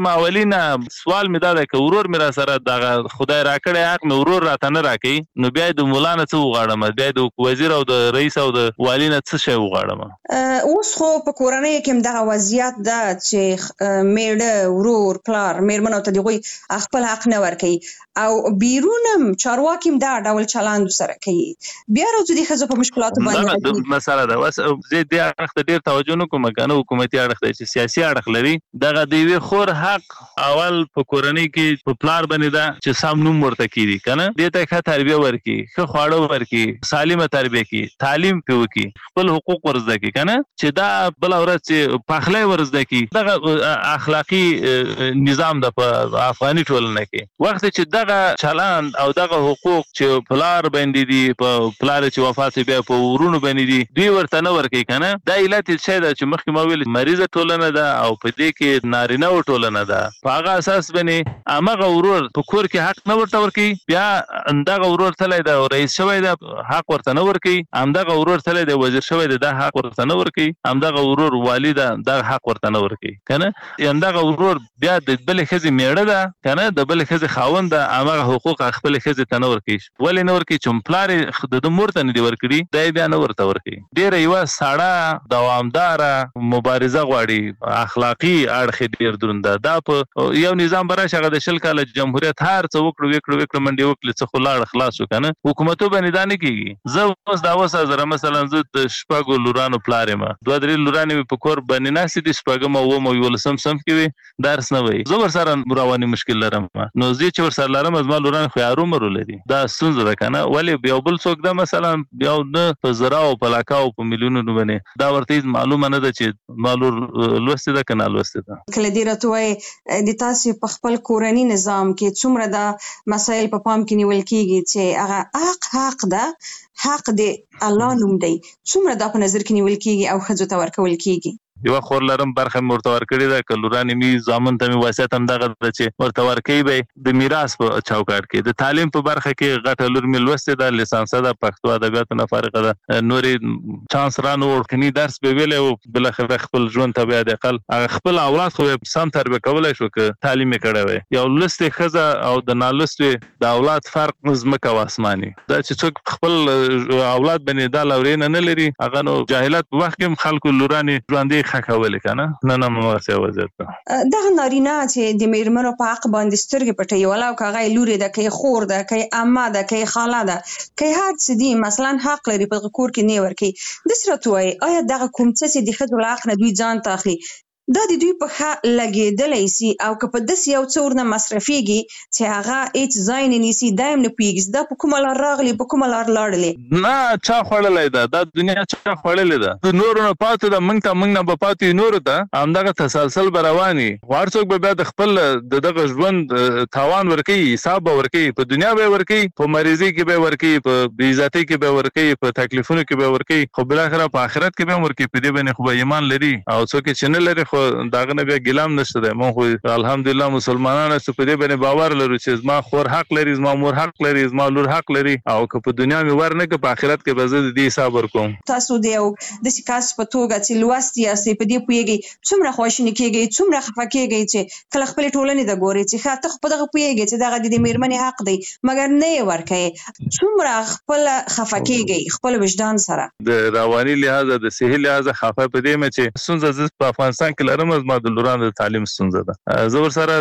والي نه سوال مې دا دی که ورور مې را سره دغه خدای راکړی حق مې ورور راته نه راکوي نو بیا د مولا نه څه وغواړم بیا د وزیر او د رئیس او د والي نه څه شی وغواړم اوس خو په کورنۍ کې هم دغه وضعیت ده چې میړه ورور پلار میرمنو ته دغوی خپل حق نه ورکوي او بیرون هم چارواکي هم دا ډول چلند سره کوي بیا راځو د ښځو په مشکلاتو باندې دا مسله ده اوس زه دې اړخ ته ډېر توجه نه کوم کنه حکومتي اړخ دی چې سیاسي اړخ لري دغه د یوې خور حق اول په کورنۍ کې په پلار باندې ده چې سم نوم ورته کړي کنه دې ته ښه تربیه ورکړي ښه خواړه ورکړي سالمه تربیه کړي تعلیم پې وکړي خپل حقوق ور زده کړي کنه چې دا بله ورځ چې پخلی ور زده کړي دغه اخلاقي نظام ده په افغاني ټولنه کې وخت چې دغه چلند او دغه حقوق چې پلار باندې دي په پلار چې وفات بیا په ورونو باندې دي دوی ورته نه ورکوي کنه دا علت شی ده چې مخکې ما ویل مریضه ټولنه ده او په دې کې نارینه و ټولنه ده په هغه اساس باندې همغه ورور په کور کې حق نه ورته ورکوي بیا همدغه ورور تللی ده رئیس شوی ده حق ورته نه ورکوي همدغه ورور تللی ده وزیر شوی ده دا حق ورته نه ورکوي همدغه ورور والي ده دا حق ورته نه ورکوي کنه همدغه ورور بیا د بلې ښځې میړه ده کنه د بلې ښځې خاوند ده همغه حقوق خپل ښځې ته نه ورکوي ولې نه ورکوي چې پلار یې د مور ته نه دي ورکړي دی بیا نه ورته ورکوي ډېره یوه سړه دوامداره مبارزه غواړي اخلاقي اړخ یې ډېر دروند ده دا په یو نظام به راشي هغه د شل کاله جمهوریت هر څه وکړو وکړو وکړو منډې وکړې څه خو لاړه خلاص شو که نه حکومتو باندې دا نه کېږي زه اوس دا اوس زره مثلا زه د شپږو لورانو پلار یم دوه درې لورانې مې په کور باندې ناستې دي شپږم او اووم او یولسم صنف کې وي درس نه وایي زه ورسره رواني مشکل لرم نو زه چې ورسره لرم زما لوران خو یې ارومرو لري دا ستونزه ده که نه ولې یو بل څوک ده مثلا بیا نه په زراو په لاکاو په میلیونونو باندې دا ورته معلومه نه ده چې ما لور لوستې ده که نه لوستې ده کله دې راته وایي د تاسې په خپل کورني نظام کې څومره دا مسایل په پام کې نیول کېږي چې هغه حق حق ده حق د الله نوم دی څومره دا په نظر کې نیول کېږي او ښځو ته ورکول کېږي یوه خور لرم برخه مې ورته ورکړې ده که لورانې مې زامن ته مې وصیت همدغه ده چې ورته ورکوي به د میراث په چوکاټ کې د تعلیم په برخه کې غټه لور مې لوستې ده لیسانسه ده پښتو ادبیاتو نه فارغه ده نورې چانس رانه وړکني درس به ویلی و بالاخره خپل ژوند ته بیا د اقل هغه خپل اولاد خو سم تربیه کولی شو که تعلیم یې کړی وی یو لوستې ښځه او د نالوستې د اولاد فرق ځمکه او اسماني دا چې څوک خپل اولاد باندې دا لورینه نه لري هغه نو جاهلت په وخت کې هم خلکو لورانې ژوندۍ خکولې که نه نه نه مغسې وضعیت ده دغه نارینه چې د میرمنو په حق باندې سترګې پټوي ولاو که هغه یې لورې ده که یې خور ده که یې عمه ده که یې خاله ده که یې هر څه دي مثلا حق لري په کور کې نه ورکوي داسې راته وایي آیا دغه کوم څه چې د ښځو له حق نه دوی ځان ته اخلي دا د دوی په ښه لګېدلی سي او که په داسې یو څه ورنه مصرفېږي چې هغه هېڅ ځای نه نیسي دا هم نه پوهېږي دا په کومه لار راغلي په کومه لار لاړلې نه چا خوړلی ده دا دنیا چا خوړلې ده د نورو نه پاتې ده موږ ته موږ نه به پاتې وي نورو ته همدغه تسلسل به روان وي خو هر څوک به بیا د خپل د دغه ژوند تاوان ورکوي حساب به ورکوي په دنیا به یې ورکوي په مریضۍ کې به یې ورکوي په بېعزتۍ کې به یې ورکوي په تکلیفونو کې به یې ورکوي خو بالاخره په آخرت کې به هم ورکوي په دې باندې خو به ایمان لري او څوک چې نه لري خو داغه نه بیا ګیلام نشته دی مونږ خو الحمدلله مسلمانان یو په دې باندې باور لرو چې زما خور حق لري زما مور حق لري زما لور حق لري او که په دنیا مې ور نه که په آخرت کې به زه د دې حساب ورکوم تاسو د یو داسې کس په توګه چې لوستي یاستئ په دې پوهېږئ څومره خواشیني کېږئ څومره خفه کېږئ چې کله خپلې ټولنې ته ګورئ چې ښه ته خو په دغه پوهېږئ چې دغه د دې مېرمنې حق دی مګر نه یې ورکوئ څومره خپله خفه کېږئ خپل وجدان سره د رواني لحاظه د صحي لحاظه خفه په دې مې چې ستونزه زه په افغانستان کې لرم زما د لورانو د تعلیم ستونزه ده زه ورسره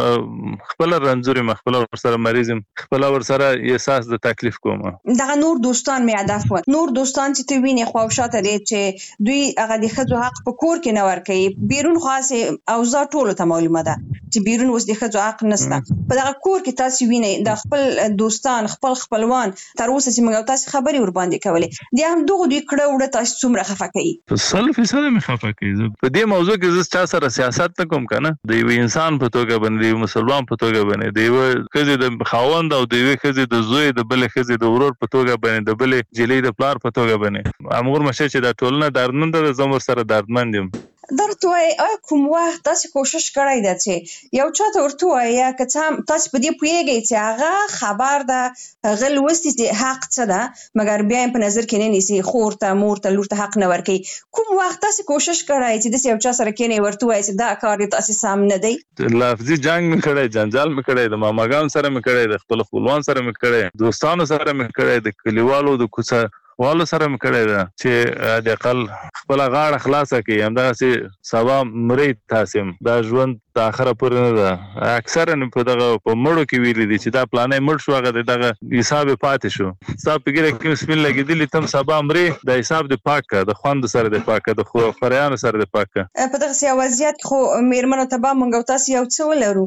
خپله رنځور یم خپله ورسره مریض یم خپله ورسره احساس د تکلیف کوم دغه نور دوستان مې هدف و نور دوستان چې ته وینې خوا او شاته دی چې دوی هغه د ښځو حق په کور کې نه ورکوي بیرون خو هسې اوضاع ټولو ته معلومه ده چې بیرون اوس د ښځو حق نشته په دغه کور کې تاسې وینئ د خپل دوستان خپل خپلوان تر اوسه چې موږ او تاسې خبرې ورباندې کولې د همدغو دوی کړه وړه تاسې څومره خفه کوي په سل فیصده مې خفه کوي په دې موضوع کې زه چا سره سیاست نه کوم که نه د یوه انسان په توګه باندې د یو مسلمان په توګه باندې د یوه ښځې د خاوند او د یوې ښځې د زوی د بلې ښځې د ورور په توګه باندې د بلې جلۍ د پلار په توګه باندې همغومره شی چې دا ټولنه دردمنده ده زه هم ورسره دردمند یم درته وای کوم وخت تاسو کوشش کړی دی چې یو چاته ورته وای یا که تاسو په دې پوهیږئ چې هغه خبر ده هغه لوستي چې حق څه ده مګر بیا په نظر کې نه نیسي خور ته مور ته لور ته حق نه ورکوي کوم وخت تاسو کوشش کړی چې داسې یو چا سره کینې ورته وای چې دا کار تاسو سم نه دی لفظي جنگ مې کړی جنجال مې کړی د ماماګانو سره مې کړی د خپل خپلوان سره مې کړی دوستانو سره مې کړی د کلیوالو د کوڅه والو سره مې کړی ده چې د اقل خپل غاړه خلاصه کړي همدغسې سبا مري تاسم دا ژوند د اخره پورې نه ده اکثرا په دغه په مړو کې ویلي دي چې دا پلانې مړ شو هغه دغه حساب پاتې شو ستا په ګیره کې بسم الله لګېدلي تم سبا مري د حساب د پاکه د خوند سره د پاکه د خو فریانو سره د پاکه په دغه سیاسي وضعیت خو میرمنو ته به موږ تاسو یو څه ولرو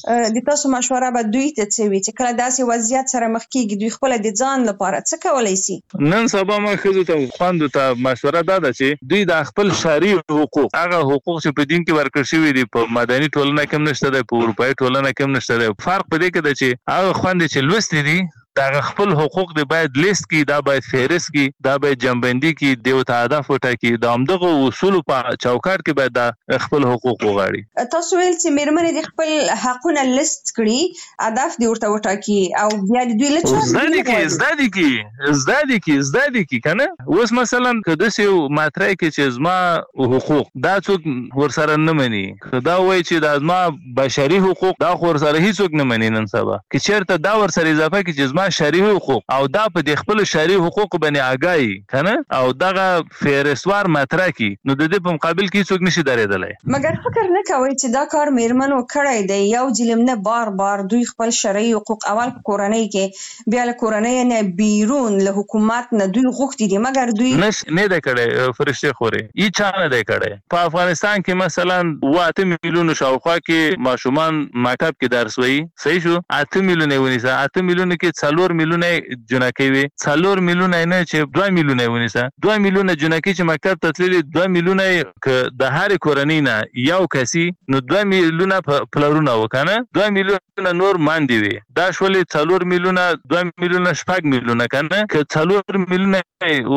د تاسو مشوره به دوی ته څه وي چې کله داسې وضعیت سره مخ کېږي دوی خپل د ځان لپاره څه کولای شي نن سبا ما خزو ته خوند ته مشوره ده چې دوی د خپل شرعي حقوق هغه حقوق چې په دین کې ورکړل شوی دي په مدني ټولنه کې نشته ده په اروپאי ټولنه کې نشته ده فرق په دې کې ده چې هغه خوند چې لوستي دي دا خپل حقوق دی باید لیست کی دا باید فهرست کی دا باید جنبندی کی دیو ته هدف وټاکي د همدغه اصول په چوکاټ کې باید دا خپل حقوق وغواړي تاسو ویل چې میرمنې د خپل حقونه لیست کړي هدف دی ورته وټاکي او بیا د دوی لچ زدادي کی زدادي کی زدادي کی زدادي کی کنه اوس مثلا کله یو ماترای کې چې زما حقوق دا څوک ورسره نه مني دا وایي چې دا زما بشري حقوق دا ورسره هیڅوک نه مني نن سبا کې چیرته دا ورسره اضافه کې چې شرعي حقوق او دا په د خپل شرعي حقوق باندې آگاهي کنه او دغه فهرستوار مطرح کی نو د دې په مقابل کې څوک نشي درېدلای مګر فکر نه کوي چې دا کار میرمنو کړی دی یو ظلم نه بار بار دوی خپل شرعي حقوق اول په کورنۍ کې بیا له کورنۍ نه بیرون له حکومت نه دوی غوښتي دي مګر دوی نش نه ده کړی فرشته خوري ای چا نه ده کړی په افغانستان کې مثلا واته میلیون شاوخوا کې ماشومان مکتب کې درس وایي صحیح شو اته میلیون ونیسه اته میلیون کې څلور میلیونه جنکې وي څلور میلیونه نه چې دوه میلیونه ونیسه دوه میلیونه جنکې چې مکتب ته تللي دوه میلیونه ک د هر کورنۍ نه یو کسي نو دوه میلیونه پلرونه وکنه دوه میلیونه نور ماندي وي دا شولې څلور میلیونه دوه میلیونه شپږ میلیونه کنه ک څلور میلیونه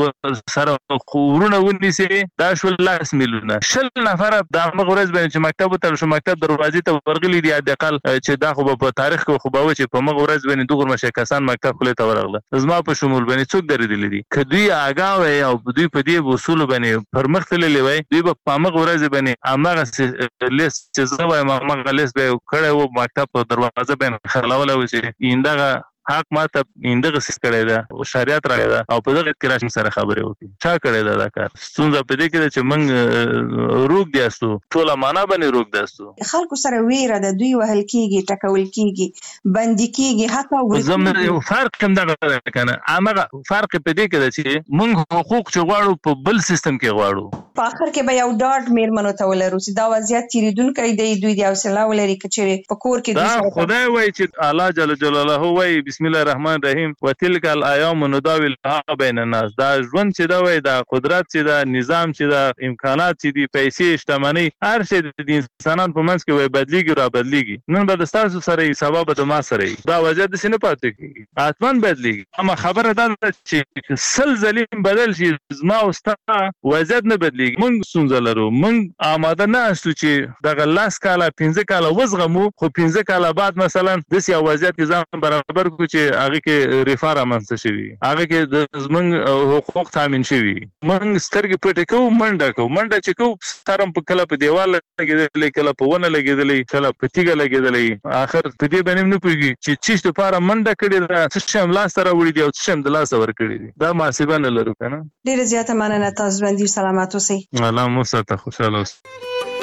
سره خورونه ونیسي دا شول لاس میلیونه شل نفر د مغرض باندې چې مکتب ته شو مکتب دروازې ته ورغلي دي د اقل چې دا خو په تاریخ کې خو به چې په مغرض باندې دغه مشه کسان مکتب خله ته ورغله زما په شمول باندې څوک درېدلې دي کدوې آگاه وي او دوی په دې اصول باندې پرمخ تللی وي دوی په مغ ورځ باندې امغه لیست چې زه وایم امغه لیست به کړه و مکتب په دروازه باندې خلاول و چې ایندغه حق ماته ایندغه سیس کړی دا شریعت راغی دا او په دغه کې راشم سره خبرې وکړي چا کړی دا دا کار ستونزه په دې کې چې موږ روغ دیاستو ټول معنا باندې روغ دیاستو خلکو سره ویره د دوی وهل کیږي ټکول کیږي باندې کیږي حتی زموږ یو فرق کوم دغه کنه امغه فرق په دې کې چې موږ حقوق چې غواړو په بل سیستم کې غواړو په اخر کې به یو ډاډ میرمنو ته ولرو چې دا وضعیت تیریدونکو دی دوی دی حوصله ولري کچېره په کور کې دا خدای وایي چې الله جل جلاله وایي بسم الله الرحمن الرحیم وتلک الایام نداولها بین الناس دا ژوند چې دا وایي دا قدرت چې دا نظام چې دا امکانات چې دی پیسې شتمنۍ هر شی د انسانانو په منځ کې وایي بدلیږي را بدلیږي نن به د تاسو سره سبب د ما سره دا وضعیت د سینې پاتې کیږي اتمن بدلیږي اما خبره دا چې سل ظلم بدل شي زما او ستا وضعیت نه بدلیږي موږ ستونزه لرو موږ آماده نه یاستو چې دغه لاس کاله پنځه کاله وزغمو خو پنځه کاله بعد مثلا داسې یو وضعیت کې ځان برابر کړو چې هغه کې ریفا رامنځته شوي هغه کې د زموږ حقوق تامین شوي موږ سترګې پټې کوو منډه کوو منډه چې کوو سرم په کله په دیوال لګېدلی کله په ونه لګېدلی کله په تیږه لګېدلی آخر په دې باندې نه پوهېږي چې چیش دپاره منډه کړې ده څه شی هم لاسته راوړي دي او څه شی هم د لاسه ورکړي دي دا محاسبه نه لرو که نه ډېره زیاته مننه تاسو ژوندي سلامت اوسئ الله مو ساته خوشحاله اوسئ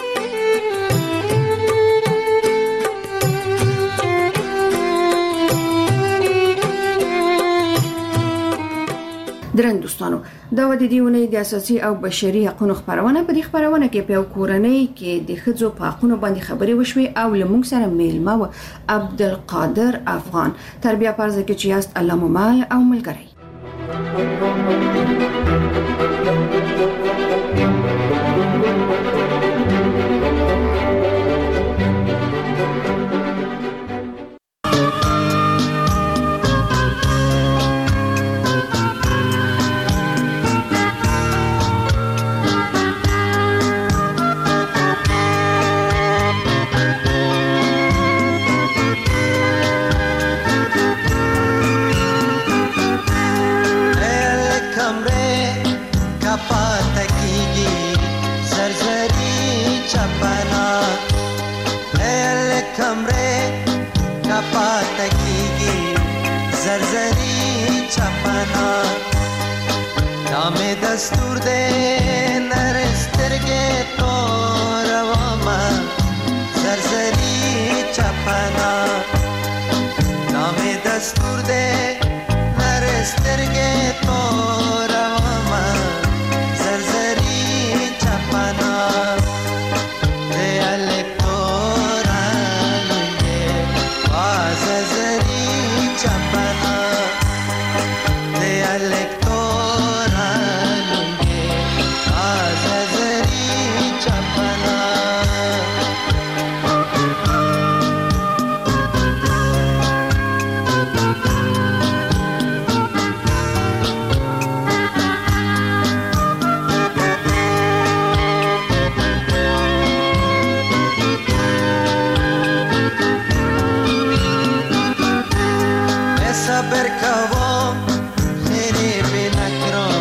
درن دوستانو دا ودی دیونه د اساسي او بشري حقوقو خبرونه په دې خبرونه کې په کورنۍ کې د خځو په حقوقو باندې خبرې وشوي او لمونږ سره میلمه و عبدالقادر افغان تربیه پرځ کې چې است الله مال او ملګری چپنا نام دستور دے نرسترگے تو رواما زرزری چپنا نام دستور دے نرسترگے تو رواما زرزری چپنا دے الکتورا لنگے واززری چپنا دے الکتورا لنگے واززری چپنا صبر کوام خیلی بی نکران